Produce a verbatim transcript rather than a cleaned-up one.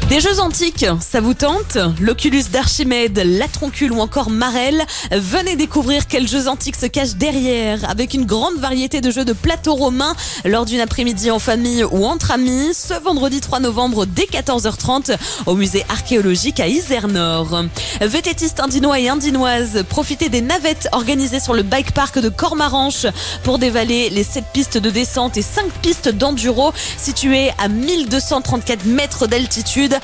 Des jeux antiques, ça vous tente? L'Oculus d'Archimède, la Troncule ou encore Marel? Venez découvrir quels jeux antiques se cachent derrière, avec une grande variété de jeux de plateau romain lors d'une après-midi en famille ou entre amis, ce vendredi trois novembre dès quatorze heures trente au musée archéologique à Isère-Nord. Vététistes indinois et indinoises, profitez des navettes organisées sur le bike park de Cormaranche pour dévaler les sept pistes de descente et cinq pistes d'enduro situées à mille deux cent trente-quatre mètres d'altitude.